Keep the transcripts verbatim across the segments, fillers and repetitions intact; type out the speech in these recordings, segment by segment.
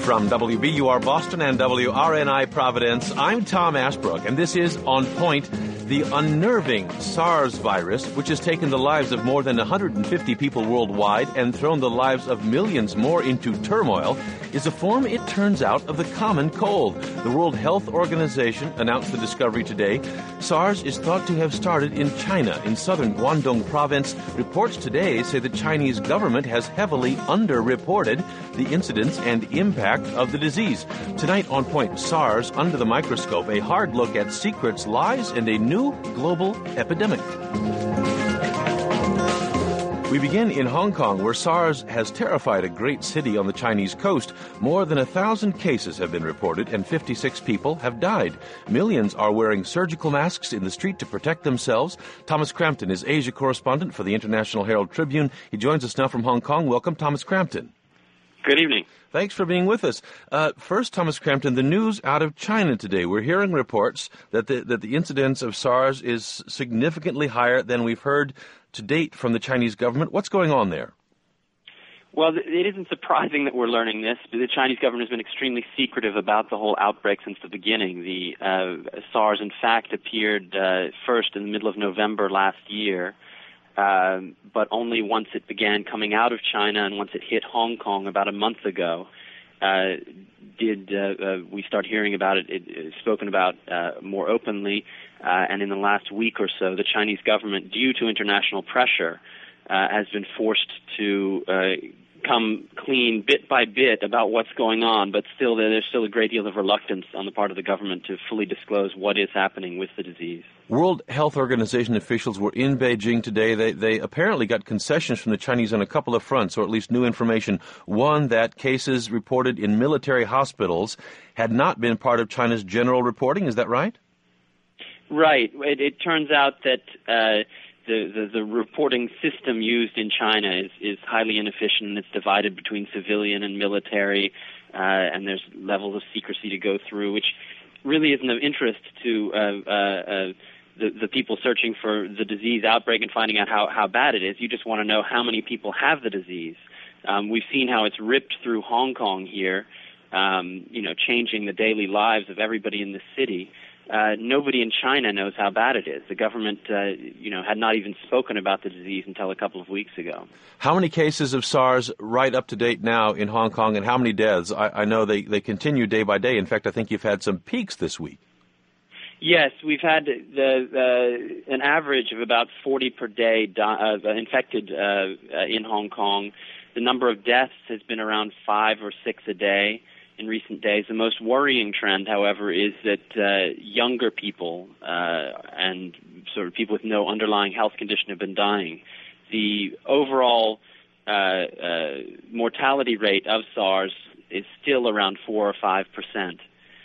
From W B U R Boston and W R N I Providence, I'm Tom Ashbrook, and this is On Point. The unnerving SARS virus, which has taken the lives of more than one hundred fifty people worldwide and thrown the lives of millions more into turmoil, is a form, it turns out, of the common cold. The World Health Organization announced the discovery today. SARS is thought to have started in China, in southern Guangdong province. Reports today say the Chinese government has heavily underreported the incidence and impact of the disease. Tonight on Point, SARS under the microscope, a hard look at secrets, lies, and a new global epidemic. We begin in Hong Kong, where SARS has terrified a great city on the Chinese coast. More than a thousand cases have been reported, and fifty-six people have died. Millions are wearing surgical masks in the street to protect themselves. Thomas Crampton is Asia correspondent for the International Herald Tribune. He joins us now from Hong Kong. Welcome, Thomas Crampton. Good evening. Thanks for being with us. Uh, first, Thomas Crampton, the news out of China today. We're hearing reports that the, that the incidence of SARS is significantly higher than we've heard to date from the Chinese government. What's going on there? Well, it isn't surprising that we're learning this. The Chinese government has been extremely secretive about the whole outbreak since the beginning. The uh, SARS, in fact, appeared uh, first in the middle of November last year. Um, but only once it began coming out of China and once it hit Hong Kong about a month ago uh, did uh, uh, we start hearing about it, it, it spoken about uh, more openly. Uh, and in the last week or so, the Chinese government, due to international pressure, uh, has been forced to uh, come clean bit by bit about what's going on, but still there's still a great deal of reluctance on the part of the government to fully disclose what is happening with the disease. World Health Organization officials were in Beijing today. They they apparently got concessions from the Chinese on a couple of fronts, or at least new information. One, that cases reported in military hospitals had not been part of China's general reporting. Is that right? Right. It, it turns out that uh, the, the the reporting system used in China is, is highly inefficient, and it's divided between civilian and military, uh, and there's levels of secrecy to go through, which really isn't of interest to uh, uh, uh, the, the people searching for the disease outbreak and finding out how, how bad it is. You just want to know how many people have the disease. Um, we've seen how it's ripped through Hong Kong here, um, you know, changing the daily lives of everybody in the city. Uh, nobody in China knows how bad it is. The government, uh, you know, had not even spoken about the disease until a couple of weeks ago. How many cases of SARS right up to date now in Hong Kong, and how many deaths? I, I know they, they continue day by day. In fact, I think you've had some peaks this week. Yes, we've had the, the, an average of about forty per day di- uh, infected uh, uh, in Hong Kong. The number of deaths has been around five or six a day in recent days. The most worrying trend, however, is that uh, younger people uh, and sort of people with no underlying health condition have been dying. The overall uh, uh, mortality rate of SARS is still around four or five percent.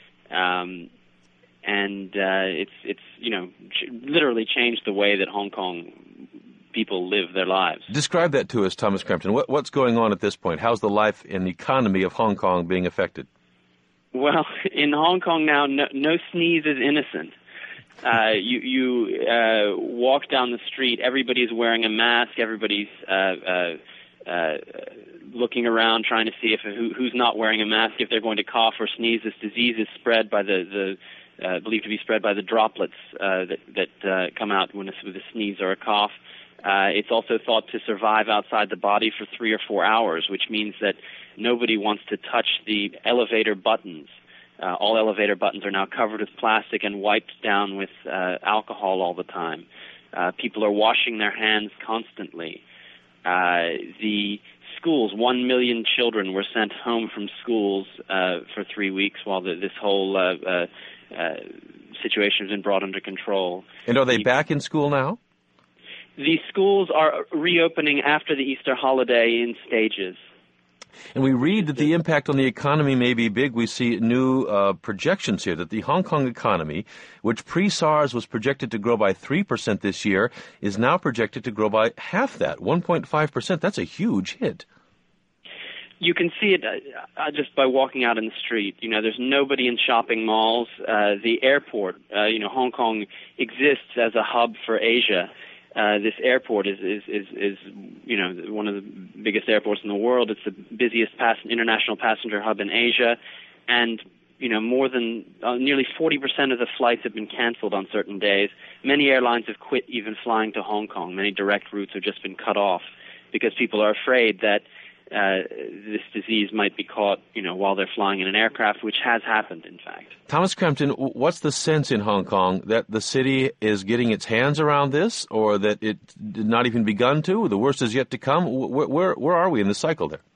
Um, And uh, it's it's you know ch- literally changed the way that Hong Kong people live their lives. Describe that to us, Thomas Crampton. What, what's going on at this point? How's the life and economy of Hong Kong being affected? Well, in Hong Kong now, no, no sneeze is innocent. Uh, you you uh, walk down the street, everybody's wearing a mask, everybody's uh, uh, uh, looking around trying to see if who, who's not wearing a mask, if they're going to cough or sneeze. This disease is spread by the, the uh, believed to be spread by the droplets uh, that, that uh, come out when a, with a sneeze or a cough. Uh, it's also thought to survive outside the body for three or four hours, which means that nobody wants to touch the elevator buttons. Uh, all elevator buttons are now covered with plastic and wiped down with uh, alcohol all the time. Uh, people are washing their hands constantly. Uh, the schools, one million children were sent home from schools uh, for three weeks while the, this whole uh, uh, uh, situation has been brought under control. And are they the, back in school now? The schools are reopening after the Easter holiday in stages. And we read that the impact on the economy may be big. We see new uh, projections here that the Hong Kong economy, which pre-SARS was projected to grow by three percent this year, is now projected to grow by half that, one point five percent. That's a huge hit. You can see it uh, just by walking out in the street. You know, there's nobody in shopping malls. Uh, the airport, uh, you know, Hong Kong exists as a hub for Asia. Uh, this airport is, is, is, is, you know, one of the biggest airports in the world. It's the busiest pass- international passenger hub in Asia, and you know, more than uh, nearly forty percent of the flights have been canceled on certain days. Many airlines have quit even flying to Hong Kong. Many direct routes have just been cut off because people are afraid that uh, this disease might be caught, you know, while they're flying in an aircraft, which has happened, in fact. Thomas Crampton, what's the sense in Hong Kong that the city is getting its hands around this, or that it did not even begun to? The worst is yet to come. Where where, where are we in the cycle there?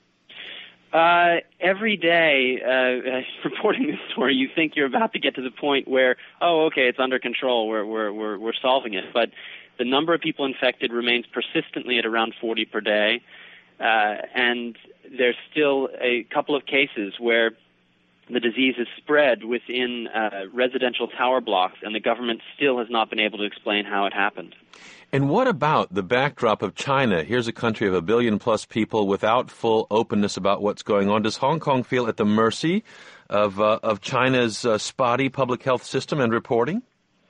Uh, every day, uh, reporting this story, you think you're about to get to the point where, oh, okay, it's under control, we're, we're, we're, we're solving it. But the number of people infected remains persistently at around forty per day, uh, and there's still a couple of cases where the disease is spread within uh, residential tower blocks, and the government still has not been able to explain how it happened. And what about the backdrop of China? Here's a country of a billion-plus people without full openness about what's going on. Does Hong Kong feel at the mercy of uh, of China's uh, spotty public health system and reporting?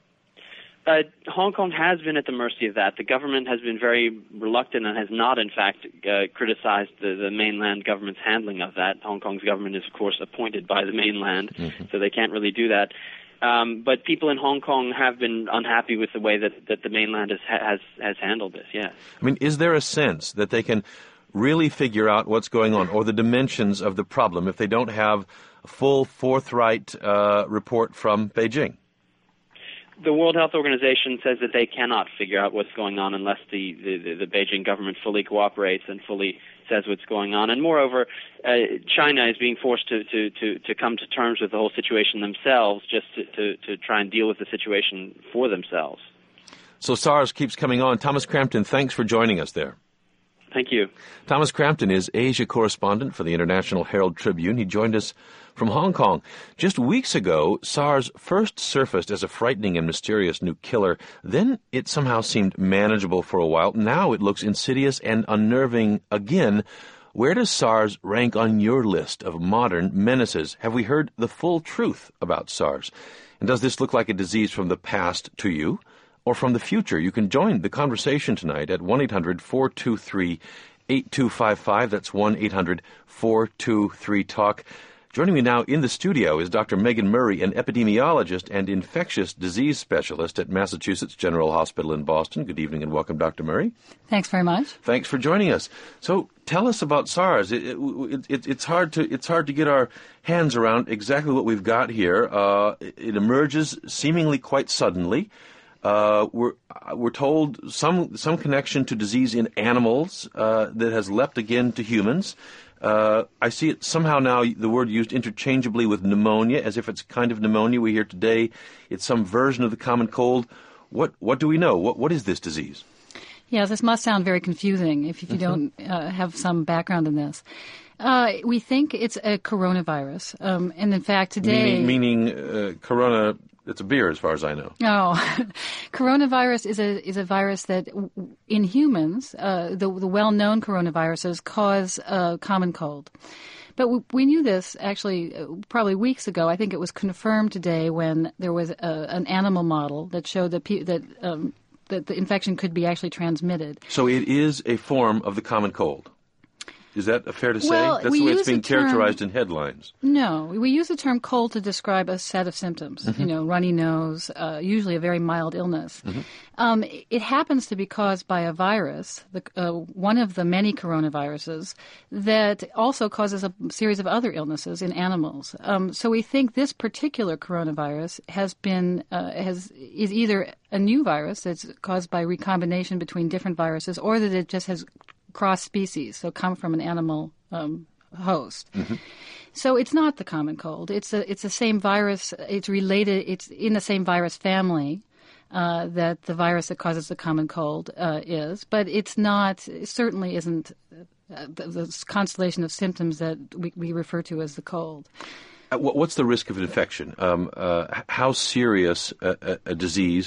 Uh, Hong Kong has been at the mercy of that. The government has been very reluctant and has not, in fact, uh, criticized the, the mainland government's handling of that. Hong Kong's government is, of course, appointed by the mainland, mm-hmm. so they can't really do that. Um, but people in Hong Kong have been unhappy with the way that, that the mainland has, has has handled this, yes. I mean, is there a sense that they can really figure out what's going on or the dimensions of the problem if they don't have a full, forthright uh, report from Beijing? The World Health Organization says that they cannot figure out what's going on unless the, the, the Beijing government fully cooperates and fully says what's going on. And moreover, uh, China is being forced to, to, to, to come to terms with the whole situation themselves just to, to, to try and deal with the situation for themselves. So SARS keeps coming on. Thomas Crampton, thanks for joining us there. Thank you. Thomas Crampton is Asia correspondent for the International Herald Tribune. He joined us from Hong Kong. Just weeks ago, SARS first surfaced as a frightening and mysterious new killer. Then it somehow seemed manageable for a while. Now it looks insidious and unnerving again. Where does SARS rank on your list of modern menaces? Have we heard the full truth about SARS? And does this look like a disease from the past to you? Or from the future? You can join the conversation tonight at one eight hundred four two three eight two five five. That's one eight hundred four two three talk. Joining me now in the studio is Doctor Megan Murray, an epidemiologist and infectious disease specialist at Massachusetts General Hospital in Boston. Good evening and welcome, Doctor Murray. Thanks very much. Thanks for joining us. So tell us about SARS. It, it, it, it's hard to it's hard to get our hands around exactly what we've got here. Uh, it emerges seemingly quite suddenly. Uh, we're we're told some some connection to disease in animals uh, that has leapt again to humans. Uh, I see it somehow now, the word used interchangeably with pneumonia, as if it's kind of pneumonia we hear today. It's some version of the common cold. What what do we know? What what is this disease? Yeah, this must sound very confusing if, if you don't uh, have some background in this. Uh, we think it's a coronavirus, um, and in fact today... Meaning, meaning uh, corona... It's a beer, as far as I know. Oh, coronavirus is a is a virus that, in humans, uh, the the well-known coronaviruses cause a common cold. But we, we knew this actually uh, probably weeks ago. I think it was confirmed today when there was a, an animal model that showed that pe- that um, that the infection could be actually transmitted. So it is a form of the common cold. Is that fair to say? Well, That's we the way use it's being the term, characterized in headlines. No, we use the term cold to describe a set of symptoms, mm-hmm. you know, runny nose, uh, usually a very mild illness. Mm-hmm. Um, it happens to be caused by a virus, the, uh, one of the many coronaviruses, that also causes a series of other illnesses in animals. Um, so we think this particular coronavirus has been, uh, has is either a new virus that's caused by recombination between different viruses, or that it just has cross species, so come from an animal um, host. Mm-hmm. So it's not the common cold. It's a it's the same virus. It's related. It's in the same virus family uh, that the virus that causes the common cold uh, is, but it's not. It certainly isn't uh, the, the constellation of symptoms that we, we refer to as the cold. Uh, what's the risk of infection? Um, uh, how serious a, a, a disease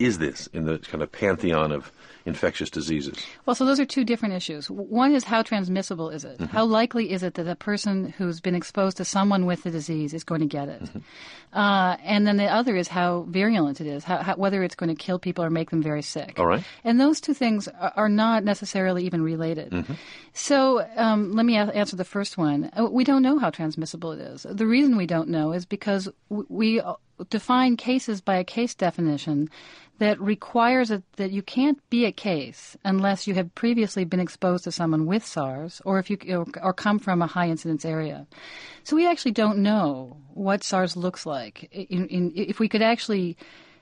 is this in the kind of pantheon of infectious diseases? Well, so those are two different issues. One is how transmissible is it? Mm-hmm. How likely is it that a person who's been exposed to someone with the disease is going to get it? Mm-hmm. Uh, and then the other is how virulent it is, how, how, whether it's going to kill people or make them very sick. All right. And those two things are, are not necessarily even related. Mm-hmm. So um, let me a- answer the first one. We don't know how transmissible it is. The reason we don't know is because w- we define cases by a case definition that requires a, that you can't be a case unless you have previously been exposed to someone with SARS or if you or, or come from a high incidence area. So we actually don't know what SARS looks like. In, in, if we could actually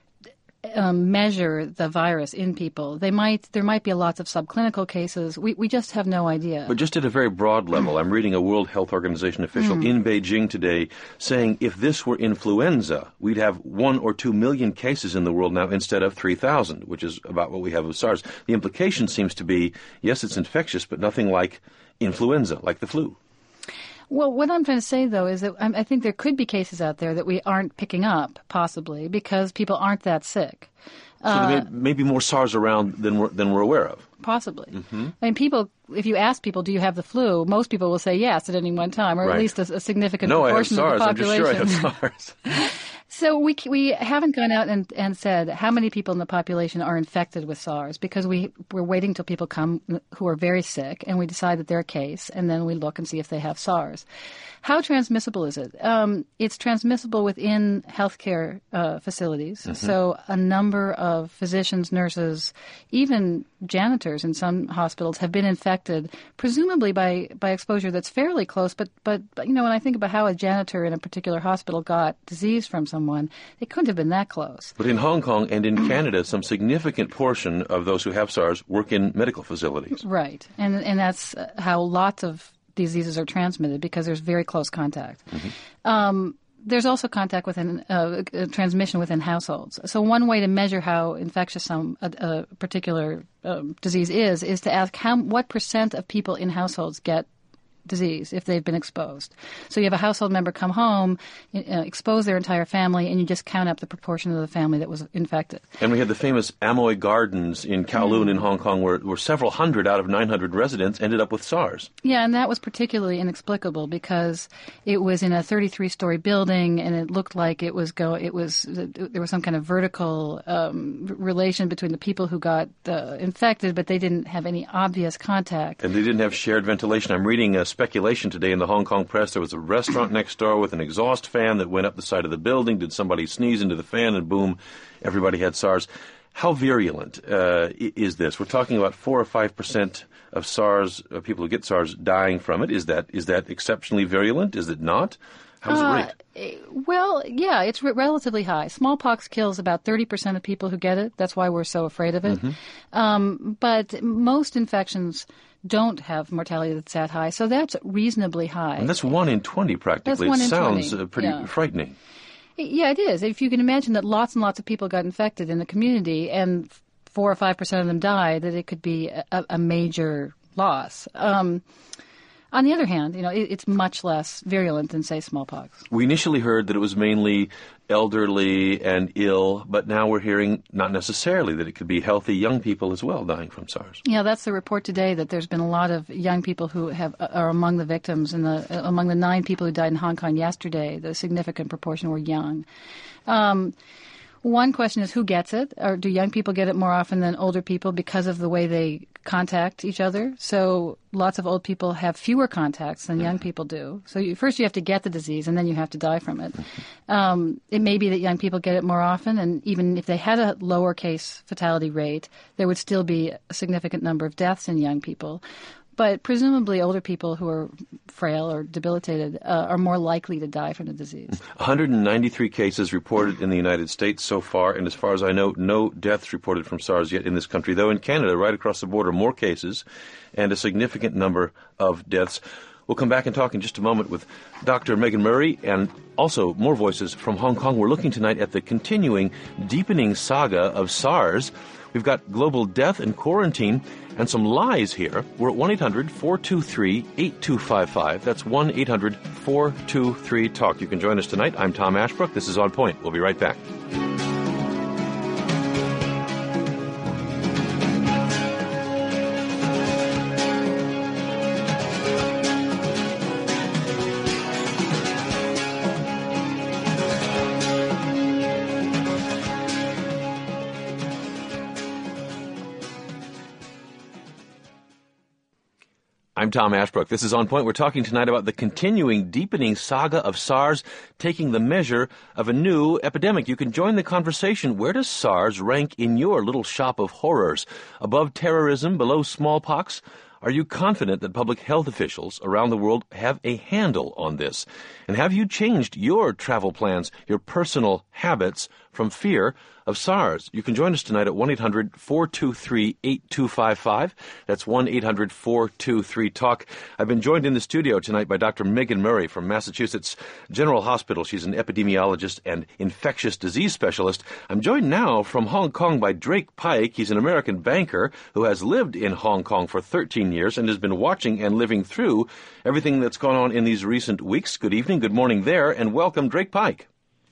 um, measure the virus in people, they might there might be lots of subclinical cases. We we just have no idea. But just at a very broad level, I'm reading a World Health Organization official mm. in Beijing today saying if this were influenza, we'd have one or two million cases in the world now instead of three thousand, which is about what we have with SARS. The implication seems to be, yes, it's infectious, but nothing like influenza, like the flu. Well, what I'm trying to say, though, is that I think there could be cases out there that we aren't picking up, possibly, because people aren't that sick. So uh, there may, may be more SARS around than we're, than we're aware of. Possibly. Mm-hmm. I mean, people, if you ask people, do you have the flu, most people will say yes at any one time, or right. at least a, a significant no, proportion I have of SARS. the population. I'm just sure I have SARS. So we we haven't gone out and, and said how many people in the population are infected with SARS because we, we're waiting till people come who are very sick and we decide that they're a case and then we look and see if they have SARS. How transmissible is it? Um, it's transmissible within healthcare uh, facilities. Mm-hmm. So a number of physicians, nurses, even janitors in some hospitals have been infected, presumably by, by exposure that's fairly close. But, but, but, you know, when I think about how a janitor in a particular hospital got disease from someone, they couldn't have been that close. But in Hong Kong and in Canada, some significant portion of those who have SARS work in medical facilities. Right. And, and that's how lots of diseases are transmitted because there's very close contact. Mm-hmm. Um, there's also contact within uh, transmission within households. So one way to measure how infectious some a, a particular um, disease is is to ask how what percent of people in households get disease if they've been exposed. So you have a household member come home, uh, expose their entire family, and you just count up the proportion of the family that was infected. And we had the famous Amoy Gardens in Kowloon mm. in Hong Kong where, where several hundred out of nine hundred residents ended up with SARS. Yeah, and that was particularly inexplicable because it was in a thirty-three story building and it looked like it was go. It was there was some kind of vertical um, relation between the people who got uh, infected, but they didn't have any obvious contact. And they didn't have shared ventilation. I'm reading a speculation today in the Hong Kong press. There was a restaurant next door with an exhaust fan that went up the side of the building. Did somebody sneeze into the fan and boom, everybody had SARS. How virulent uh, is this? We're talking about four or five percent of SARS, uh, people who get SARS dying from it. Is that is that exceptionally virulent? Is it not? How's uh, it rate? Well, yeah, it's re- relatively high. Smallpox kills about thirty percent of people who get it. That's why we're so afraid of it. Mm-hmm. Um, but most infections don't have mortality that's that high, so that's reasonably high. And that's one in twenty practically. That's one it in sounds twenty. Uh, pretty yeah. frightening. Yeah, it is. If you can imagine that lots and lots of people got infected in the community and four or five percent of them died, that it could be a, a major loss. Um, on the other hand, you know, it, it's much less virulent than, say, smallpox. We initially heard that it was mainly elderly and ill, but now we're hearing not necessarily that it could be healthy young people as well dying from SARS. Yeah, that's the report today, that there's been a lot of young people who have are among the victims. And the among the nine people who died in Hong Kong yesterday, the significant proportion were young. Um, one question is who gets it? Or do young people get it more often than older people because of the way they contact each other? So lots of old people have fewer contacts than young people do. So you, first you have to get the disease and then you have to die from it. Um, it may be that young people get it more often, and even if they had a lower case fatality rate, there would still be a significant number of deaths in young people. But presumably older people who are frail or debilitated uh, are more likely to die from the disease. one hundred ninety-three cases reported in the United States so far, and as far as I know, no deaths reported from SARS yet in this country, though in Canada, right across the border, more cases and a significant number of deaths. We'll come back and talk in just a moment with Doctor Megan Murray and also more voices from Hong Kong. We're looking tonight at the continuing, deepening saga of SARS. We've got global death and quarantine and some lies here. We're at one eight hundred four two three eight two five five. That's one eight hundred four two three talk. You can join us tonight. I'm Tom Ashbrook. This is On Point. We'll be right back. Tom Ashbrook. This is On Point. We're talking tonight about the continuing, deepening saga of SARS taking the measure of a new epidemic. You can join the conversation. Where does SARS rank in your little shop of horrors? Above terrorism, below smallpox? Are you confident that public health officials around the world have a handle on this? And have you changed your travel plans, your personal habits from fear of SARS? You can join us tonight at one eight hundred four two three eight two five five. That's one eight hundred four two three talk. I've been joined in the studio tonight by Doctor Megan Murray from Massachusetts General Hospital. She's an epidemiologist and infectious disease specialist. I'm joined now from Hong Kong by Drake Pike. He's an American banker who has lived in Hong Kong for thirteen years and has been watching and living through everything that's gone on in these recent weeks. Good evening, good morning there, and welcome, Drake Pike.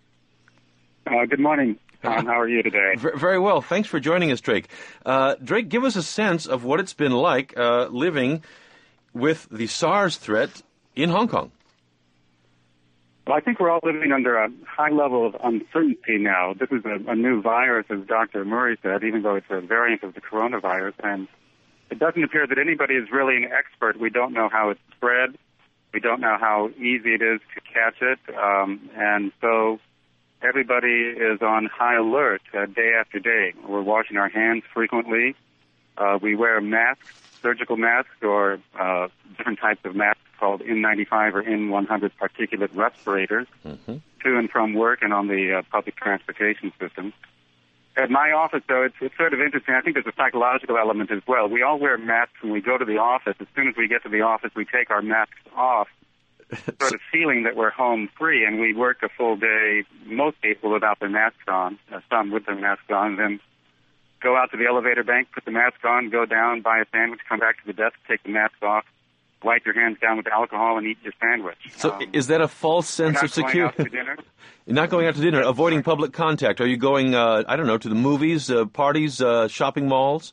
Uh, good morning, Tom. How are you today? V- very well. Thanks for joining us, Drake. Uh, Drake, give us a sense of what it's been like uh, living with the SARS threat in Hong Kong. Well, I think we're all living under a high level of uncertainty now. This is a, a new virus, as Doctor Murray said, even though it's a variant of the coronavirus, and it doesn't appear that anybody is really an expert. We don't know how it's spread. We don't know how easy it is to catch it, um, and so everybody is on high alert uh, day after day. We're washing our hands frequently. Uh, we wear masks, surgical masks, or uh, different types of masks called N ninety-five or N one hundred particulate respirators mm-hmm. to and from work and on the uh, public transportation system. At my office, though, it's, it's sort of interesting. I think there's a psychological element as well. We all wear masks when we go to the office. As soon as we get to the office, we take our masks off, sort of feeling that we're home free, and we work a full day, most people without their masks on, uh, some with their masks on, then go out to the elevator bank, put the mask on, go down, buy a sandwich, come back to the desk, take the mask off, wipe your hands down with alcohol, and eat your sandwich. So um, is that a false sense of security? You're not going out to dinner, avoiding public contact. Are you going, uh, I don't know, to the movies, uh, parties, uh, shopping malls?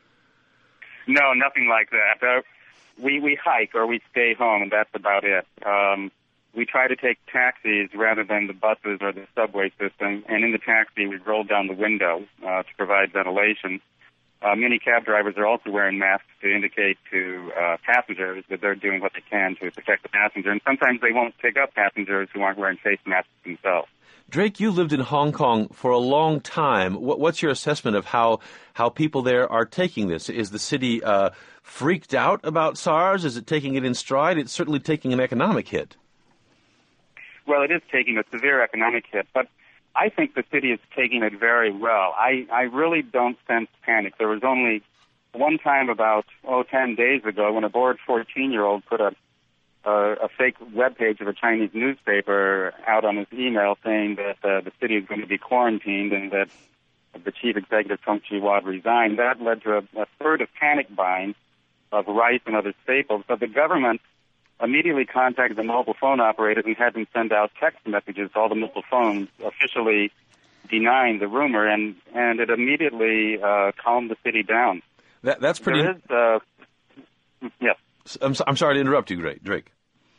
No, nothing like that. Uh, we, we hike or we stay home, and that's about it. Um, we try to take taxis rather than the buses or the subway system, and in the taxi we roll down the window uh, to provide ventilation. Uh, many cab drivers are also wearing masks to indicate to uh, passengers that they're doing what they can to protect the passenger, and sometimes they won't pick up passengers who aren't wearing face masks themselves. Drake, you lived in Hong Kong for a long time. What, what's your assessment of how, how people there are taking this? Is the city uh, freaked out about SARS? Is it taking it in stride? It's certainly taking an economic hit. Well, it is taking a severe economic hit, but I think the city is taking it very well. I, I really don't sense panic. There was only one time about, oh, ten days ago when a bored fourteen-year-old put a, a, a fake webpage of a Chinese newspaper out on his email saying that uh, the city is going to be quarantined and that the chief executive, Tung Chee-Wad, resigned. That led to a, a spurt of panic buying of rice and other staples. But the government immediately contacted the mobile phone operators and had them send out text messages to all the mobile phones officially denying the rumor, and, and it immediately uh, calmed the city down. That, that's pretty... There is, uh, yes. I'm, so, I'm sorry to interrupt you, Drake.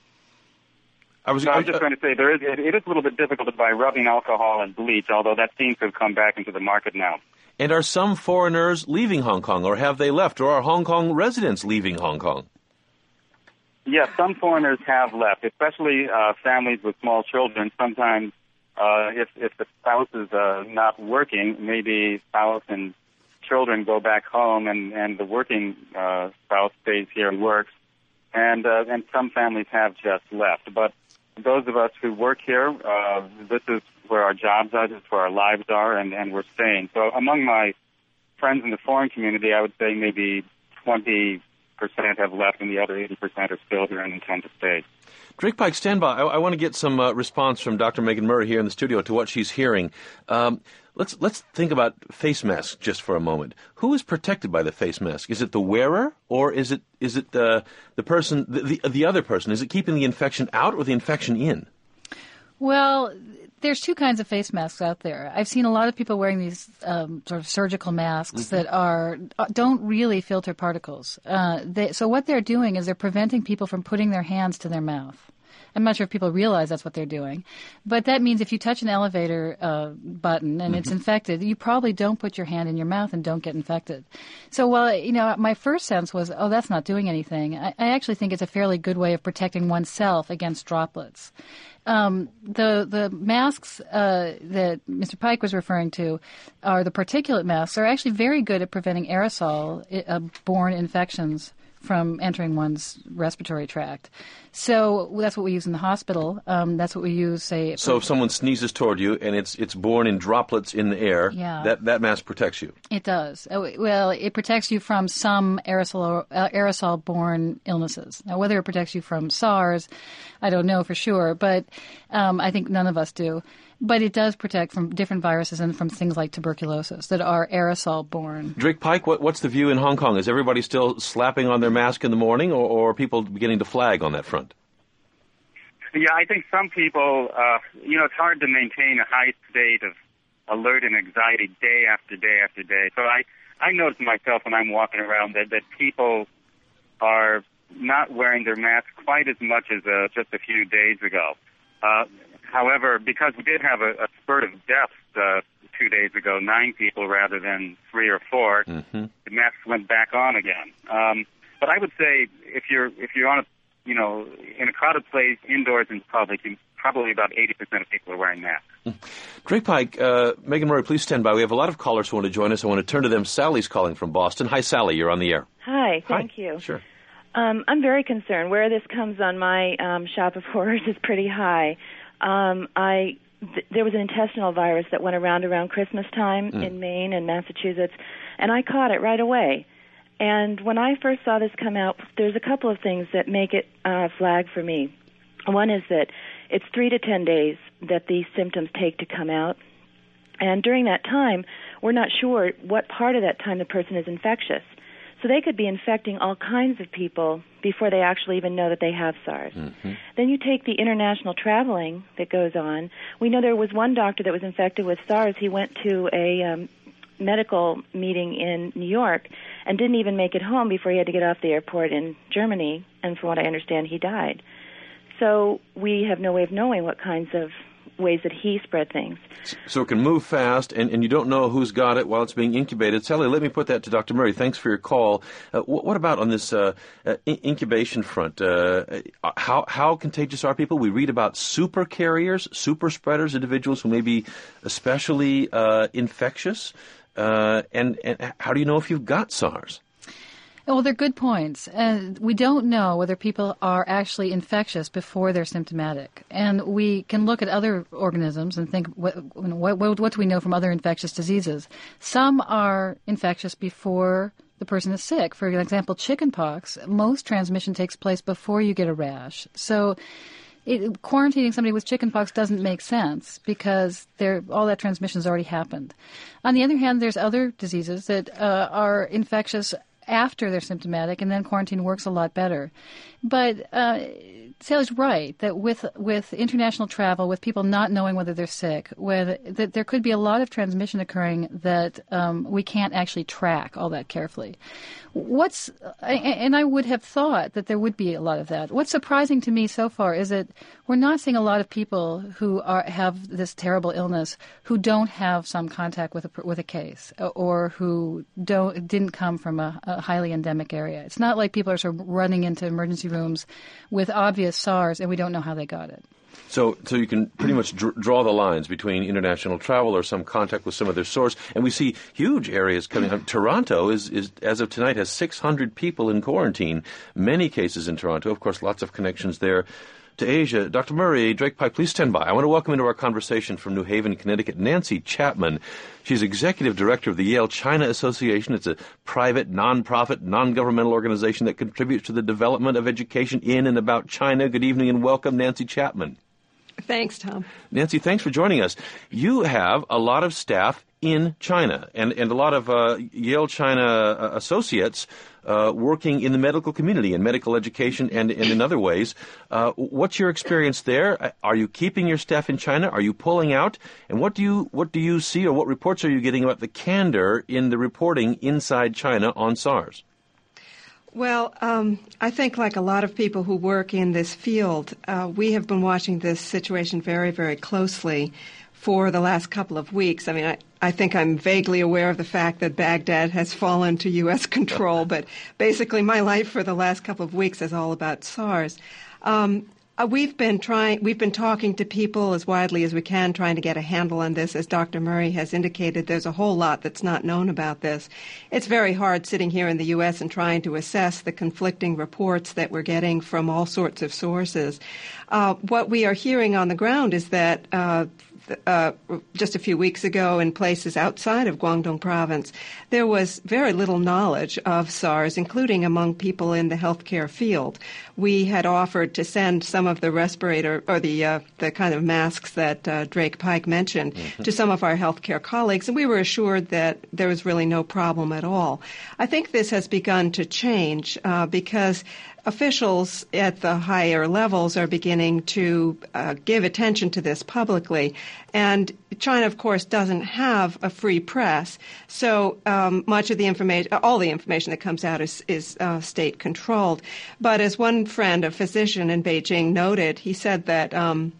I was, no, I was I, just uh, going to say, there is, it, it is a little bit difficult to buy rubbing alcohol and bleach, although that seems to have come back into the market now. And are some foreigners leaving Hong Kong, or have they left, or are Hong Kong residents leaving Hong Kong? Yes, some foreigners have left, especially uh, families with small children. Sometimes uh, if, if the spouse is uh, not working, maybe spouse and children go back home and, and the working uh, spouse stays here and works. And, uh, and some families have just left. But those of us who work here, uh, this is where our jobs are, this is where our lives are, and, and we're staying. So among my friends in the foreign community, I would say maybe twenty percent have left, and the other eighty percent are still here and intend to stay. Drake Pike, stand by. I, I want to get some uh, response from Doctor Megan Murray here in the studio to what she's hearing. Um, let's let's think about face masks just for a moment. Who is protected by the face mask? Is it the wearer, or is it is it the the person the, the the other person? Is it keeping the infection out or the infection in? Well, there's two kinds of face masks out there. I've seen a lot of people wearing these um, sort of surgical masks mm-hmm. that are don't really filter particles. Uh, they, so what they're doing is they're preventing people from putting their hands to their mouth. I'm not sure if people realize that's what they're doing. But that means if you touch an elevator uh, button and mm-hmm. it's infected, you probably don't put your hand in your mouth and don't get infected. So while, you know, my first sense was, oh, that's not doing anything, I, I actually think it's a fairly good way of protecting oneself against droplets. Um, the the masks uh, that Mister Pike was referring to, are the particulate masks, are actually very good at preventing aerosol-borne infections from entering one's respiratory tract. So that's what we use in the hospital. Um, that's what we use, say... So if someone sneezes toward you and it's it's borne in droplets in the air, yeah. that, that mask protects you. It does. Well, it protects you from some aerosol, uh, aerosol-borne illnesses. Now, whether it protects you from SARS, I don't know for sure, but um, I think none of us do. But it does protect from different viruses and from things like tuberculosis that are aerosol-borne. Drake Pike, what, what's the view in Hong Kong? Is everybody still slapping on their mask in the morning, or, or are people beginning to flag on that front? Yeah, I think some people, uh, you know, it's hard to maintain a high state of alert and anxiety day after day after day. So I, I notice myself when I'm walking around that, that people are not wearing their masks quite as much as uh, just a few days ago. Uh, however, because we did have a, a spurt of deaths uh, two days ago, nine people rather than three or four, mm-hmm. the masks went back on again. Um, but I would say if you're if you're on a you know in a crowded place indoors in public, probably about eighty percent of people are wearing masks. Drake Pike, uh, Megan Murray, please stand by. We have a lot of callers who want to join us. I want to turn to them. Sally's calling from Boston. Hi, Sally. You're on the air. Hi. Thank Hi. you. Sure. Um, I'm very concerned. Where this comes on my um, shop of horrors is pretty high. Um, I th- there was an intestinal virus that went around around Christmas time mm. in Maine and Massachusetts, and I caught it right away. And when I first saw this come out, there's a couple of things that make it uh, flag for me. One is that it's three to ten days that these symptoms take to come out, and during that time, we're not sure what part of that time the person is infectious. So they could be infecting all kinds of people before they actually even know that they have SARS. Mm-hmm. Then you take the international traveling that goes on. We know there was one doctor that was infected with SARS. He went to a um, medical meeting in New York and didn't even make it home before he had to get off the airport in Germany, and from what I understand, he died. So we have no way of knowing what kinds of ways that he spread things. So it can move fast, and, and you don't know who's got it while it's being incubated. Sally, let me put that to Doctor Murray. Thanks for your call. Uh, what, what about on this uh, uh, incubation front? Uh, how how contagious are people? We read about super carriers, super spreaders, individuals who may be especially uh, infectious. Uh, and, and how do you know if you've got SARS? Well, they're good points. And we don't know whether people are actually infectious before they're symptomatic. And we can look at other organisms and think, what, what, what do we know from other infectious diseases? Some are infectious before the person is sick. For example, chickenpox, most transmission takes place before you get a rash. So it, quarantining somebody with chickenpox doesn't make sense because all that transmission has already happened. On the other hand, there's other diseases that uh, are infectious after they're symptomatic, and then quarantine works a lot better. But uh, Sally's right that with with international travel, with people not knowing whether they're sick, with, that there could be a lot of transmission occurring that um, we can't actually track all that carefully. What's and I would have thought that there would be a lot of that. What's surprising to me so far is that we're not seeing a lot of people who are have this terrible illness who don't have some contact with a with a case or who don't didn't come from a, a highly endemic area. It's not like people are sort of running into emergency rooms with obvious SARS and we don't know how they got it. So, so you can pretty much dr- draw the lines between international travel or some contact with some other source, and we see huge areas coming up. Toronto is, is, as of tonight, has six hundred people in quarantine. Many cases in Toronto. Of course, lots of connections there to Asia. Doctor Murray, Drake Pike, please stand by. I want to welcome into our conversation from New Haven, Connecticut, Nancy Chapman. She's executive director of the Yale China Association. It's a private, non-profit, non-governmental organization that contributes to the development of education in and about China. Good evening and welcome, Nancy Chapman. Thanks, Tom. Nancy, thanks for joining us. You have a lot of staff in China and, and a lot of uh, Yale China uh, associates uh, working in the medical community, in medical education and, and in other ways. Uh, what's your experience there? Are you keeping your staff in China? Are you pulling out? And what do you what do you see or what reports are you getting about the candor in the reporting inside China on SARS? Well, um, I think like a lot of people who work in this field, uh, we have been watching this situation very, very closely for the last couple of weeks. I mean, I, I think I'm vaguely aware of the fact that Baghdad has fallen to U S control, but basically my life for the last couple of weeks is all about SARS. Um, Uh, we've been trying, we've been talking to people as widely as we can, trying to get a handle on this. As Doctor Murray has indicated, there's a whole lot that's not known about this. It's very hard sitting here in the U S and trying to assess the conflicting reports that we're getting from all sorts of sources. Uh, what we are hearing on the ground is that uh, Uh, just a few weeks ago in places outside of Guangdong province, there was very little knowledge of SARS, including among people in the healthcare field. We had offered to send some of the respirator or the uh, the kind of masks that uh, Drake Pike mentioned mm-hmm. to some of our healthcare colleagues, and we were assured that there was really no problem at all. I think this has begun to change uh, because officials at the higher levels are beginning to uh, give attention to this publicly. And China, of course, doesn't have a free press. So um, much of the information, all the information that comes out is, is uh, state controlled. But as one friend, a physician in Beijing, noted, he said that um,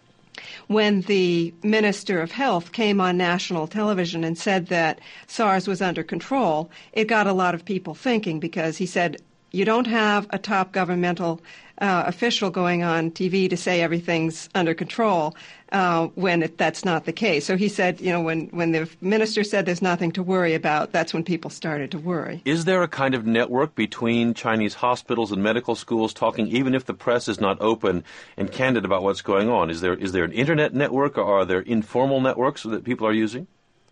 when the Minister of Health came on national television and said that SARS was under control, it got a lot of people thinking, because he said, you don't have a top governmental uh, official going on T V to say everything's under control uh, when it, that's not the case. So he said, you know, when, when the minister said there's nothing to worry about, that's when people started to worry. Is there a kind of network between Chinese hospitals and medical schools talking, even if the press is not open and candid about what's going on? Is there is there an internet network, or are there informal networks that people are using?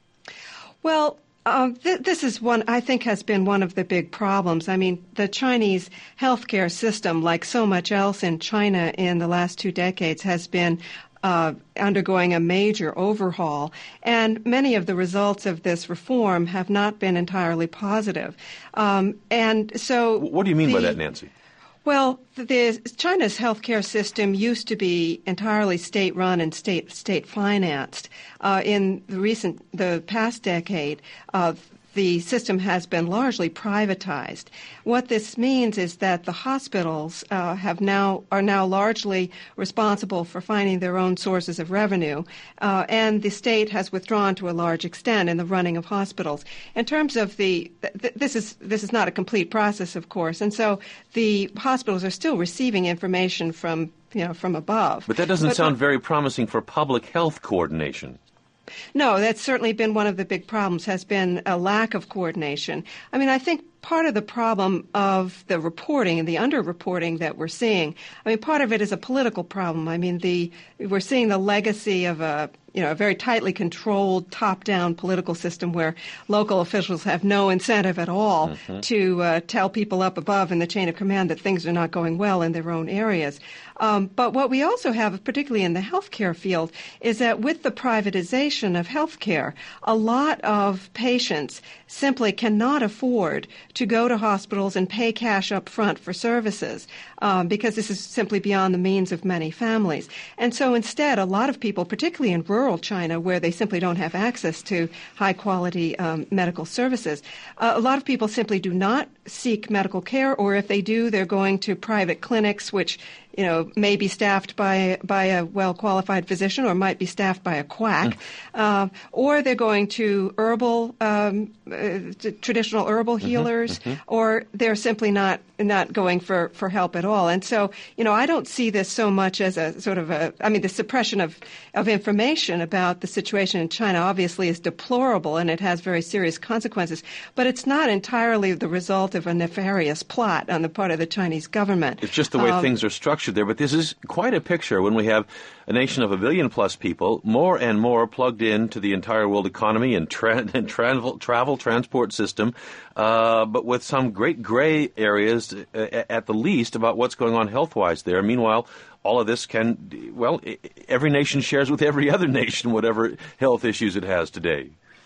Well, Uh, th- this is one, I think, has been one of the big problems. I mean, the Chinese healthcare system, like so much else in China in the last two decades, has been uh, undergoing a major overhaul. And many of the results of this reform have not been entirely positive. Um, and so... What do you mean the, by that, Nancy? Well, the, China's healthcare system used to be entirely state-run and state state financed. Uh, in the recent, the past decade, uh, the system has been largely privatized. What this means is that the hospitals uh, have now are now largely responsible for finding their own sources of revenue, uh, and the state has withdrawn to a large extent in the running of hospitals. In terms of the, th- this is this is not a complete process, of course, and so the hospitals are still receiving information from you know from above. But that doesn't but, sound very promising for public health coordination. No, that's certainly been one of the big problems, has been a lack of coordination. I mean, I think part of the problem of the reporting and the underreporting that we're seeing, I mean, part of it is a political problem. I mean, the we're seeing the legacy of a you know, a very tightly controlled top-down political system where local officials have no incentive at all mm-hmm. to uh, tell people up above in the chain of command that things are not going well in their own areas. Um, but what we also have, particularly in the healthcare field, is that with the privatization of healthcare, a lot of patients simply cannot afford to go to hospitals and pay cash up front for services um, because this is simply beyond the means of many families. And so instead, a lot of people, particularly in rural China, where they simply don't have access to high-quality um, medical services, uh, a lot of people simply do not seek medical care, or if they do, they're going to private clinics, which you know, may be staffed by by a well-qualified physician or might be staffed by a quack, mm. uh, or they're going to herbal, um, uh, t- traditional herbal mm-hmm, healers, mm-hmm. or they're simply not not going for, for help at all. And so, you know, I don't see this so much as a sort of a, I mean, the suppression of, of information about the situation in China obviously is deplorable and it has very serious consequences, but it's not entirely the result of a nefarious plot on the part of the Chinese government. It's just the way um, things are structured there, but this is quite a picture when we have a nation of a billion plus people, more and more plugged into the entire world economy and, tra- and travel, travel transport system, uh, but with some great gray areas uh, at the least about what's going on health-wise there. Meanwhile, all of this can, well, every nation shares with every other nation whatever health issues it has today.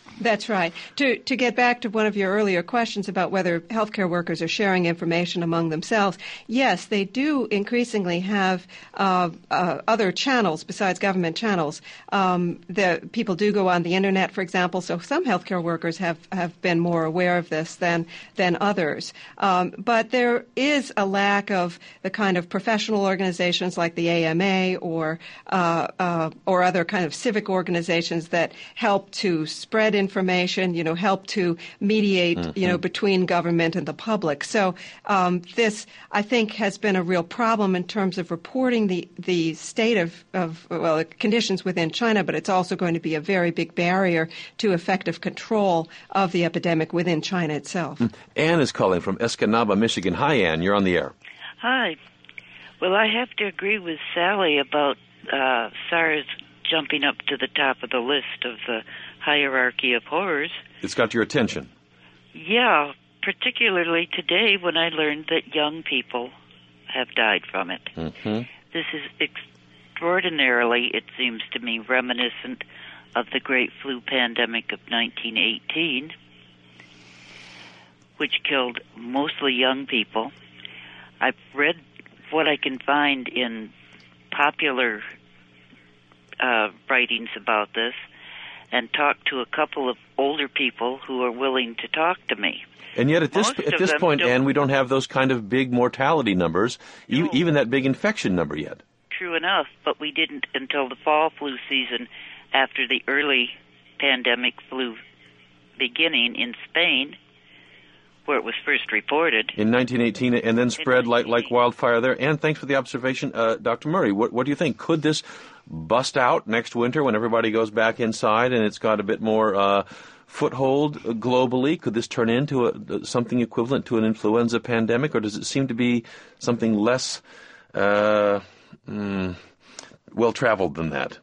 That's right. To to get back to one of your earlier questions about whether healthcare workers are sharing information among themselves, yes, they do increasingly have uh, uh, other channels besides government channels. Um, the people do go on the internet, for example. So some healthcare workers have, have been more aware of this than than others. Um, but there is a lack of the kind of professional organizations like the A M A or uh, uh, or other kind of civic organizations that help to spread information. information, you know, help to mediate, mm-hmm. you know, between government and the public. So um, this, I think, has been a real problem in terms of reporting the, the state of, of, well, conditions within China, but it's also going to be a very big barrier to effective control of the epidemic within China itself. Mm. Anne is calling from Escanaba, Michigan. Hi, Anne. You're on the air. Hi. Well, I have to agree with Sally about uh, SARS jumping up to the top of the list of the hierarchy of horrors. It's got your attention. Yeah, particularly today when I learned that young people have died from it. Mm-hmm. This is extraordinarily, it seems to me, reminiscent of the Great Flu Pandemic of nineteen eighteen, which killed mostly young people. I've read what I can find in popular uh, writings about this, and talked to a couple of older people who are willing to talk to me. And yet at this Most at this point, Anne, we don't have those kind of big mortality numbers, no. e- even that big infection number yet. True enough, but we didn't until the fall flu season after the early pandemic flu beginning in Spain, where it was first reported. In nineteen eighteen, and then spread like, like wildfire there. Anne, thanks for the observation. Uh, Doctor Murray, what, what do you think? Could this bust out next winter when everybody goes back inside and it's got a bit more uh, foothold globally? Could this turn into a, something equivalent to an influenza pandemic, or does it seem to be something less uh, mm, well-traveled than that?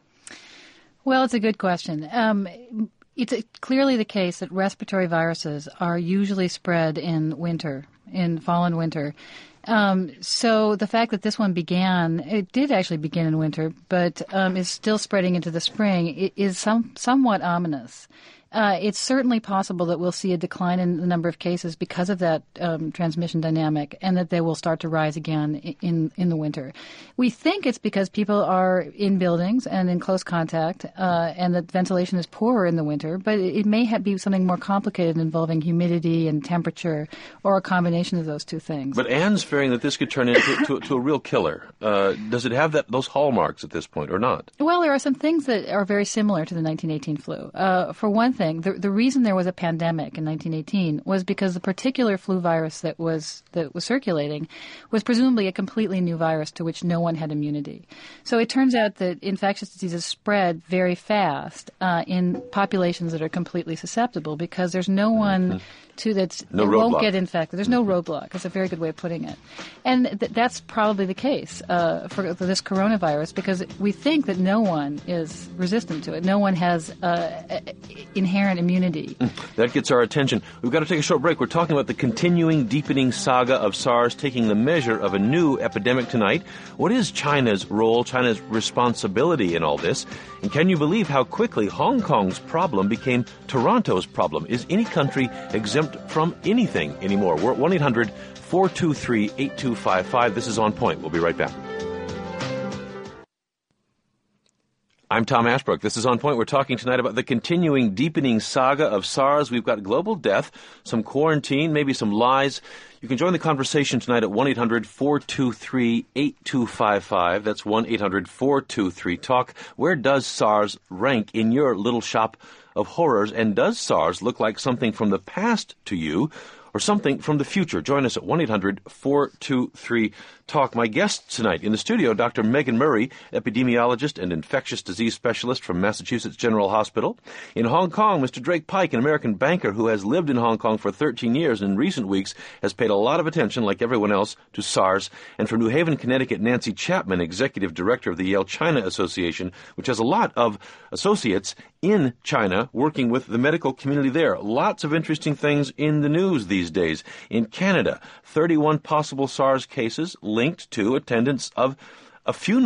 Well, it's a good question. Um, it's a, clearly the case that respiratory viruses are usually spread in winter, in fall and winter. Um, so the fact that this one began, it did actually begin in winter, but um, is still spreading into the spring, is some, somewhat ominous. Uh, it's certainly possible that we'll see a decline in the number of cases because of that um, transmission dynamic, and that they will start to rise again in in the winter. We think it's because people are in buildings and in close contact, uh, and that ventilation is poorer in the winter, but it may have, be something more complicated involving humidity and temperature, or a combination of those two things. But Anne's fearing that this could turn into to, to a real killer. Uh, does it have that those hallmarks at this point, or not? Well, there are some things that are very similar to the nineteen eighteen flu. Uh, for one thing, The, the reason there was a pandemic in nineteen eighteen was because the particular flu virus that was that was circulating was presumably a completely new virus to which no one had immunity. So it turns out that infectious diseases spread very fast uh, in populations that are completely susceptible because there's no one mm-hmm. to that's no that won't roadblock. get infected. There's no roadblock. That's a very good way of putting it. And th- that's probably the case uh, for, for this coronavirus, because we think that no one is resistant to it. No one has uh, inherent immunity. That gets our attention. We've got to take a short break. We're talking about the continuing, deepening saga of SARS taking the measure of a new epidemic tonight. What is China's role, China's responsibility in all this? And can you believe how quickly Hong Kong's problem became Toronto's problem? Is any country exempt from anything anymore? We're at one eight hundred four two three eight two five five. This is On Point. We'll be right back. I'm Tom Ashbrook. This is On Point. We're talking tonight about the continuing, deepening saga of SARS. We've got global death, some quarantine, maybe some lies. You can join the conversation tonight at one eight hundred four two three eight two five five. That's one eight hundred four two three talk. Where does SARS rank in your little shop of horrors? And does SARS look like something from the past to you, or something from the future? Join us at one eight hundred four two three talk. My guest tonight in the studio, Doctor Megan Murray, epidemiologist and infectious disease specialist from Massachusetts General Hospital. In Hong Kong, Mister Drake Pike, an American banker who has lived in Hong Kong for thirteen years and in recent weeks has paid a lot of attention, like everyone else, to SARS. And from New Haven, Connecticut, Nancy Chapman, executive director of the Yale China Association, which has a lot of associates in China working with the medical community there. Lots of interesting things in the news these days. In Canada, thirty-one possible SARS cases linked to attendance of a funeral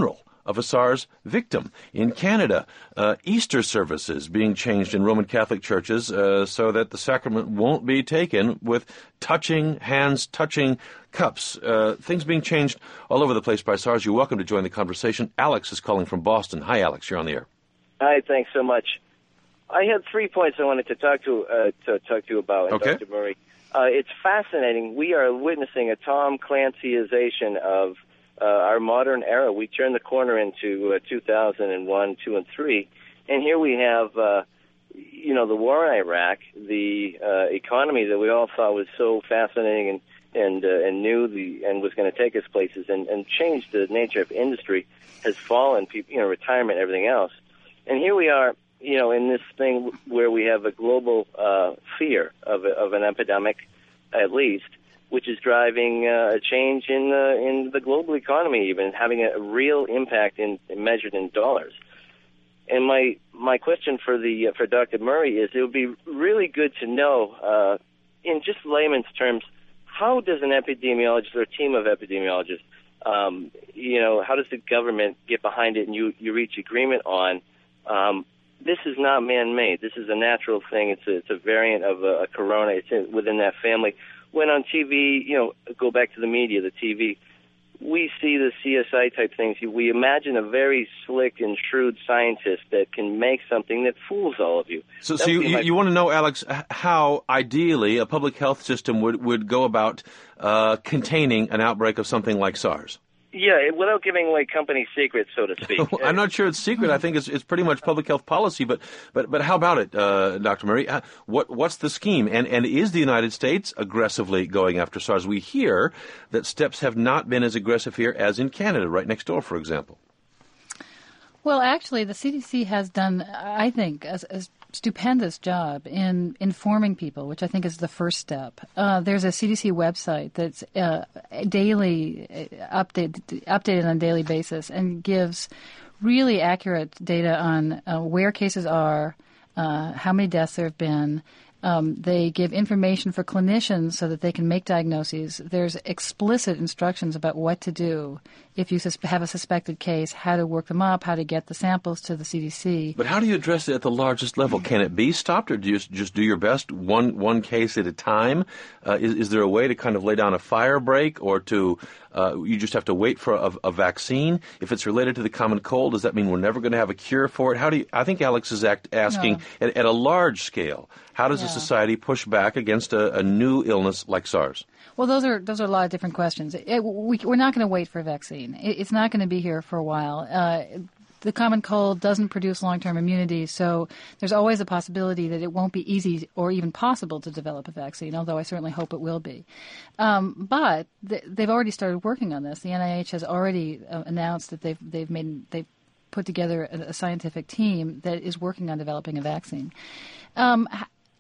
of a SARS victim. In Canada, uh, Easter services being changed in Roman Catholic churches uh, so that the sacrament won't be taken with touching hands, touching cups. Uh, things being changed all over the place by SARS. You're welcome to join the conversation. Alex is calling from Boston. Hi, Alex. You're on the air. Hi, thanks so much. I had three points I wanted to talk to uh, to talk to you about, okay. Doctor Murray. Uh, it's fascinating. We are witnessing a Tom Clancyization of uh, our modern era. We turned the corner into uh, two thousand one, two, and three, and here we have, uh, you know, the war in Iraq, the uh, economy that we all thought was so fascinating and and uh, and new, the and was going to take us places and, and change the nature of industry has fallen. People, you know, retirement, everything else, and here we are. You know, in this thing where we have a global uh, fear of, a, of an epidemic, at least, which is driving uh, a change in the in the global economy, even having a real impact in measured in dollars. And my my question for the uh, for Doctor Murray is, it would be really good to know, uh, in just layman's terms, how does an epidemiologist or a team of epidemiologists, um, you know, how does the government get behind it and you you reach agreement on? Um, This is not man-made. This is a natural thing. It's a, it's a variant of a, a corona. It's in, within that family. When on T V, you know, go back to the media, the T V, we see the C S I type things. We imagine a very slick and shrewd scientist that can make something that fools all of you. So, so you, you, you want to know, Alex, how ideally a public health system would, would go about uh, containing an outbreak of something like SARS? Yeah, without giving away company secrets, so to speak. I'm not sure it's secret. I think it's it's pretty much public health policy. But but but how about it, uh, Doctor Murray? What what's the scheme? And and is the United States aggressively going after SARS? We hear that steps have not been as aggressive here as in Canada, right next door, for example. Well, actually, the C D C has done, I think, a, a stupendous job in informing people, which I think is the first step. Uh, there's a C D C website that's uh, daily updated, updated on a daily basis and gives really accurate data on uh, where cases are, uh, how many deaths there have been. Um, they give information for clinicians so that they can make diagnoses. There's explicit instructions about what to do if you sus- have a suspected case, how to work them up, how to get the samples to the C D C. But how do you address it at the largest level? Can it be stopped, or do you just do your best one one case at a time? Uh, is, is there a way to kind of lay down a fire break, or to uh, you just have to wait for a, a vaccine? If it's related to the common cold, does that mean we're never going to have a cure for it? How do you? I think Alex is act, asking no. at, at a large scale. How does yeah. a society push back against a, a new illness like SARS? Well, those are those are a lot of different questions. It, we, we're not going to wait for a vaccine. It, it's not going to be here for a while. Uh, the common cold doesn't produce long-term immunity, so there's always a possibility that it won't be easy or even possible to develop a vaccine, although I certainly hope it will be. Um, but th- they've already started working on this. The N I H has already uh, announced that they've they've made they've put together a, a scientific team that is working on developing a vaccine. Um,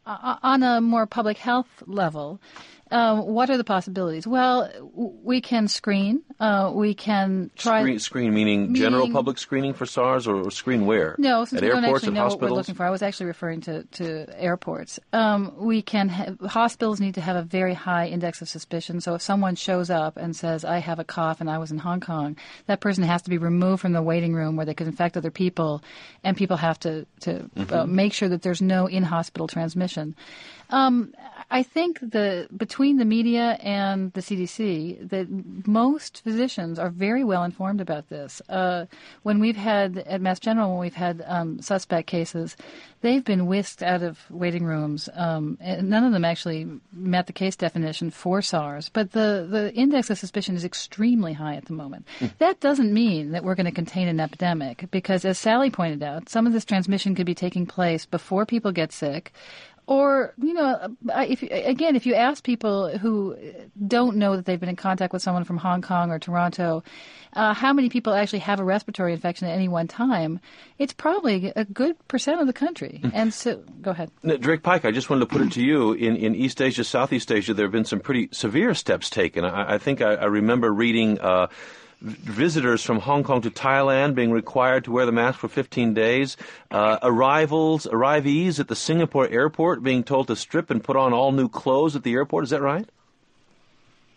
On a more public health level, um, what are the possibilities? Well, we can screen. Uh, we can try... Screen, screen meaning, meaning general public screening for SARS, or screen where? No, since At we don't airports actually and know hospitals? what we're looking for. I was actually referring to, to airports. Um, we can have, hospitals need to have a very high index of suspicion. So if someone shows up and says, I have a cough and I was in Hong Kong, that person has to be removed from the waiting room where they could infect other people, and people have to, to mm-hmm. uh, make sure that there's no in-hospital transmission. Um, I think the between the media and the C D C, that most physicians are very well informed about this. Uh, when we've had at Mass General, when we've had um, suspect cases, they've been whisked out of waiting rooms. Um, and none of them actually met the case definition for SARS, but the, the index of suspicion is extremely high at the moment. Mm. That doesn't mean that we're going to contain an epidemic, because as Sally pointed out, some of this transmission could be taking place before people get sick. Or, you know, if again, if you ask people who don't know that they've been in contact with someone from Hong Kong or Toronto, uh, how many people actually have a respiratory infection at any one time, it's probably a good percent of the country. Mm. And so, go ahead. Now, Drake Pike, I just wanted to put it to you. In, in East Asia, Southeast Asia, there have been some pretty severe steps taken. I, I think I, I remember reading... Uh, visitors from Hong Kong to Thailand being required to wear the mask for fifteen days. Uh, arrivals, arrivees at the Singapore airport being told to strip and put on all new clothes at the airport. Is that right?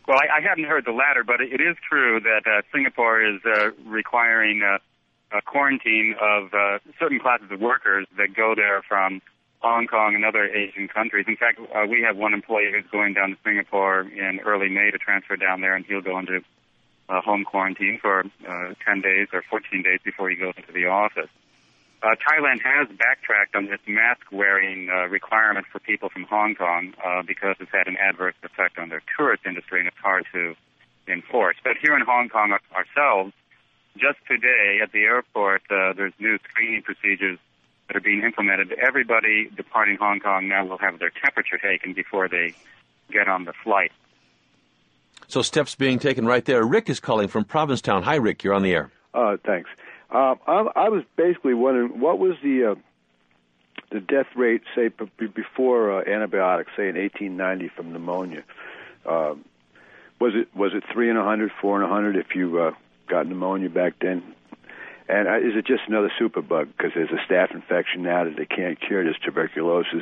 Well, I, I haven't heard the latter, but it is true that uh, Singapore is uh, requiring uh, a quarantine of uh, certain classes of workers that go there from Hong Kong and other Asian countries. In fact, uh, we have one employee who's going down to Singapore in early May to transfer down there, and he'll go into uh, home quarantine for uh, ten days or fourteen days before he goes into the office. Uh, Thailand has backtracked on this mask-wearing uh, requirement for people from Hong Kong uh, because it's had an adverse effect on their tourist industry, and it's hard to enforce. But here in Hong Kong ourselves, just today at the airport, uh, there's new screening procedures that are being implemented. Everybody departing Hong Kong now will have their temperature taken before they get on the flight. So steps being taken right there. Rick is calling from Provincetown. Hi, Rick. You're on the air. Uh, thanks. Uh, I, I was basically wondering, what was the uh, the death rate, say, b- before uh, antibiotics, say in eighteen ninety from pneumonia? Uh, was it was it three in a hundred, four in a hundred if you uh, got pneumonia back then? And uh, is it just another superbug because there's a staph infection now that they can't cure? There's tuberculosis.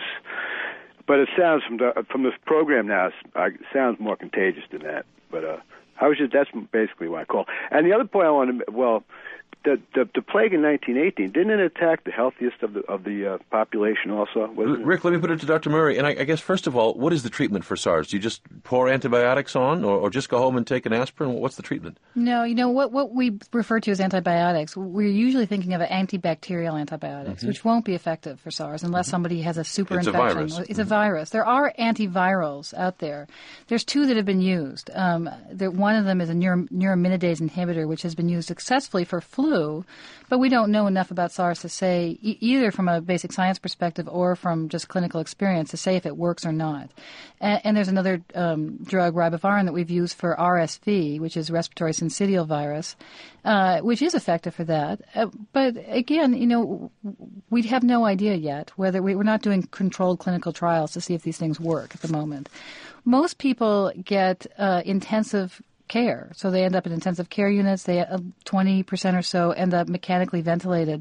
But it sounds from the, from this program now, it sounds more contagious than that. But uh, I was just that's basically why I called. And the other point I wanted to, well. The, the the plague in nineteen eighteen, didn't it attack the healthiest of the of the uh, population also? Wasn't it? Rick, let me put it to Doctor Murray. And I, I guess, first of all, what is the treatment for SARS? Do you just pour antibiotics on or, or just go home and take an aspirin? What's the treatment? No, you know, what, what we refer to as antibiotics, we're usually thinking of antibacterial antibiotics, mm-hmm. which won't be effective for SARS unless mm-hmm. somebody has a super it's infection. A virus. It's mm-hmm. a virus. There are antivirals out there. There's two that have been used. Um, there, one of them is a neuro, neuraminidase inhibitor, which has been used successfully for flu, but we don't know enough about SARS to say, e- either from a basic science perspective or from just clinical experience, to say if it works or not. And, and there's another um, drug, ribavirin, that we've used for R S V, which is respiratory syncytial virus, uh, which is effective for that. Uh, but again, you know, we have no idea yet whether we, we're not doing controlled clinical trials to see if these things work at the moment. Most people get uh, intensive care. So they end up in intensive care units. They uh, twenty percent or so end up mechanically ventilated.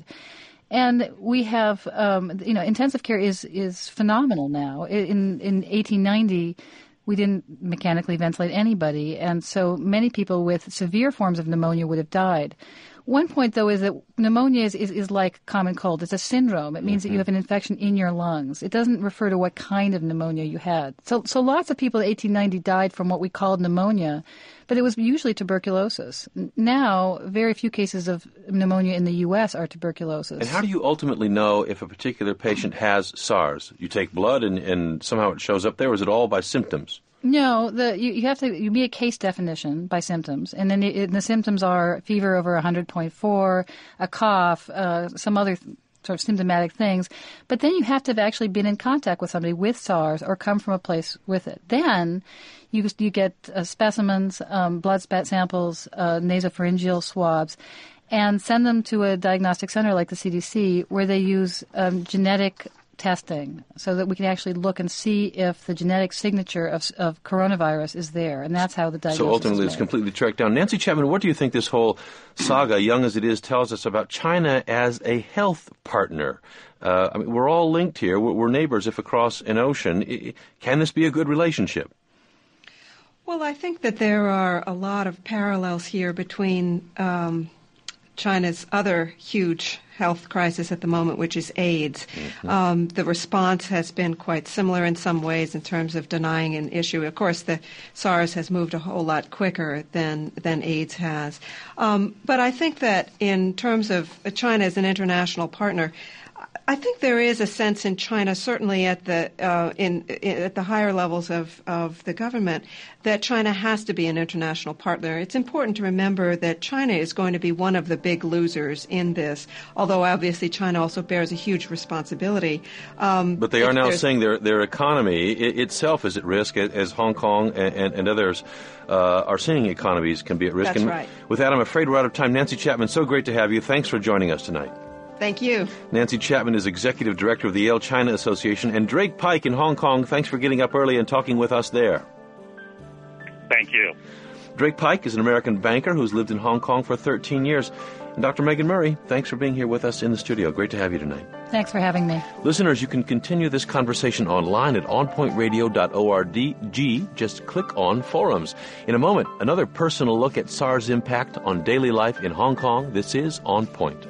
And we have, um, you know, intensive care is, is phenomenal now. In, in eighteen ninety, we didn't mechanically ventilate anybody. And so many people with severe forms of pneumonia would have died. One point, though, is that pneumonia is, is, is like common cold. It's a syndrome. It means mm-hmm. that you have an infection in your lungs. It doesn't refer to what kind of pneumonia you had. So so lots of people in eighteen ninety died from what we called pneumonia, but it was usually tuberculosis. Now, very few cases of pneumonia in the U S are tuberculosis. And how do you ultimately know if a particular patient has SARS? You take blood and, and somehow it shows up there, or is it all by symptoms? No, the you, you have to you meet a case definition by symptoms, and then it, the symptoms are fever over one hundred point four, a cough, uh, some other th- sort of symptomatic things. But then you have to have actually been in contact with somebody with SARS or come from a place with it. Then you you get uh, specimens, um, blood spat samples, uh, nasopharyngeal swabs, and send them to a diagnostic center like the C D C, where they use um, genetic testing so that we can actually look and see if the genetic signature of, of coronavirus is there, and that's how the diagnosis So ultimately is it's completely tracked down. Nancy Chapman, what do you think this whole saga, young as it is, tells us about China as a health partner? Uh, I mean, we're all linked here. We're, we're neighbors if across an ocean. Can this be a good relationship? Well, I think that there are a lot of parallels here between um, China's other huge health crisis at the moment, which is AIDS. Mm-hmm. Um, the response has been quite similar in some ways in terms of denying an issue. Of course, the SARS has moved a whole lot quicker than than AIDS has. Um, but I think that in terms of China as an international partner, I think there is a sense in China, certainly at the uh, in, in at the higher levels of, of the government, that China has to be an international partner. It's important to remember that China is going to be one of the big losers in this, although obviously China also bears a huge responsibility. Um, but they are now saying their their economy it, itself is at risk, as Hong Kong and, and, and others uh, are seeing economies can be at risk. That's and right. With that, I'm afraid we're out of time. Nancy Chapman, so great to have you. Thanks for joining us tonight. Thank you. Nancy Chapman is Executive Director of the Yale China Association. And Drake Pike in Hong Kong, thanks for getting up early and talking with us there. Thank you. Drake Pike is an American banker who's lived in Hong Kong for thirteen years. And Doctor Megan Murray, thanks for being here with us in the studio. Great to have you tonight. Thanks for having me. Listeners, you can continue this conversation online at on point radio dot org. Just click on forums. In a moment, another personal look at SARS' impact on daily life in Hong Kong. This is On Point.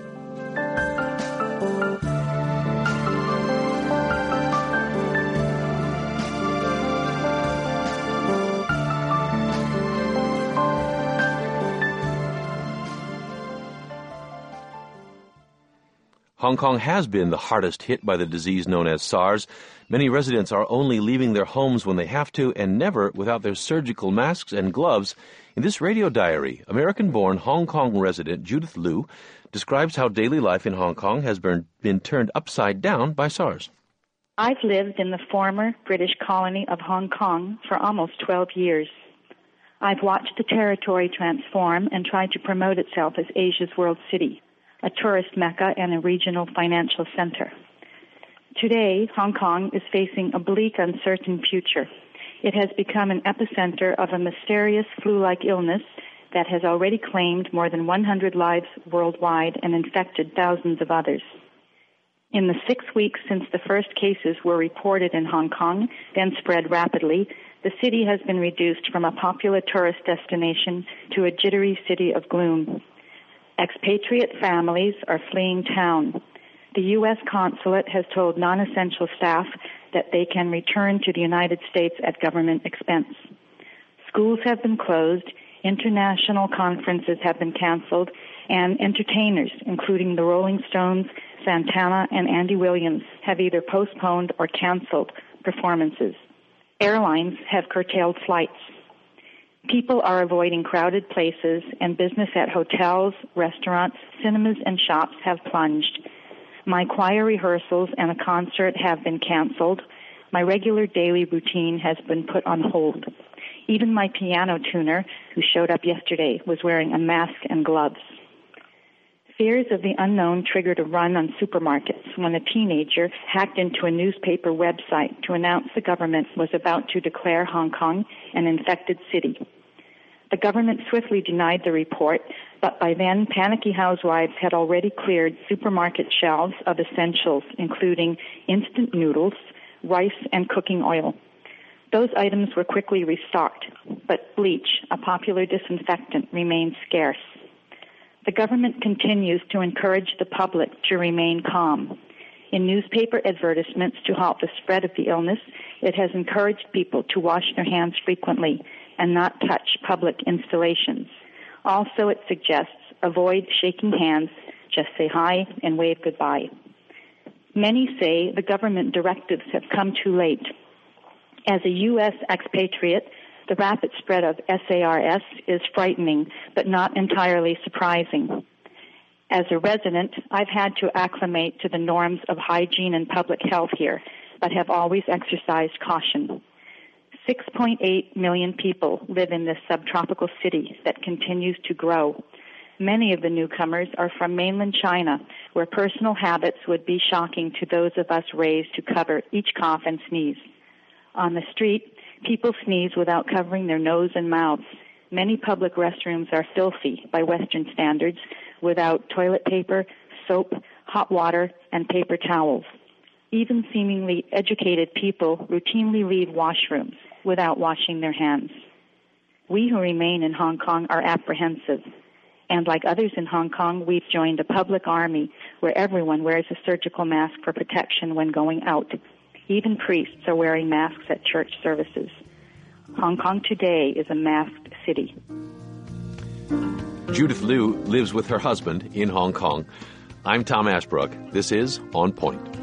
Hong Kong has been the hardest hit by the disease known as SARS. Many residents are only leaving their homes when they have to and never without their surgical masks and gloves. In this radio diary, American-born Hong Kong resident Judith Liu describes how daily life in Hong Kong has been, been turned upside down by SARS. I've lived in the former British colony of Hong Kong for almost twelve years. I've watched the territory transform and try to promote itself as Asia's world city, a tourist mecca and a regional financial center. Today, Hong Kong is facing a bleak, uncertain future. It has become an epicenter of a mysterious flu-like illness that has already claimed more than one hundred lives worldwide and infected thousands of others. In the six weeks since the first cases were reported in Hong Kong, then spread rapidly, the city has been reduced from a popular tourist destination to a jittery city of gloom. Expatriate families are fleeing town. The U S consulate has told non-essential staff that they can return to the United States at government expense. Schools have been closed, international conferences have been canceled, and entertainers, including the Rolling Stones, Santana, and Andy Williams, have either postponed or canceled performances. Airlines have curtailed flights. People are avoiding crowded places, and business at hotels, restaurants, cinemas, and shops have plunged. My choir rehearsals and a concert have been canceled. My regular daily routine has been put on hold. Even my piano tuner, who showed up yesterday, was wearing a mask and gloves. Fears of the unknown triggered a run on supermarkets when a teenager hacked into a newspaper website to announce the government was about to declare Hong Kong an infected city. The government swiftly denied the report, but by then panicky housewives had already cleared supermarket shelves of essentials, including instant noodles, rice, and cooking oil. Those items were quickly restocked, but bleach, a popular disinfectant, remained scarce. The government continues to encourage the public to remain calm. In newspaper advertisements to halt the spread of the illness, it has encouraged people to wash their hands frequently and not touch public installations. Also, it suggests avoid shaking hands, just say hi and wave goodbye. Many say the government directives have come too late. As a U S expatriate, the rapid spread of SARS is frightening, but not entirely surprising. As a resident, I've had to acclimate to the norms of hygiene and public health here, but have always exercised caution. six point eight million people live in this subtropical city that continues to grow. Many of the newcomers are from mainland China, where personal habits would be shocking to those of us raised to cover each cough and sneeze. On the street, people sneeze without covering their nose and mouths. Many public restrooms are filthy by Western standards, without toilet paper, soap, hot water, and paper towels. Even seemingly educated people routinely leave washrooms without washing their hands. We who remain in Hong Kong are apprehensive. And like others in Hong Kong, we've joined a public army where everyone wears a surgical mask for protection when going out. Even priests are wearing masks at church services. Hong Kong today is a masked city. Judith Liu lives with her husband in Hong Kong. I'm Tom Ashbrook. This is On Point.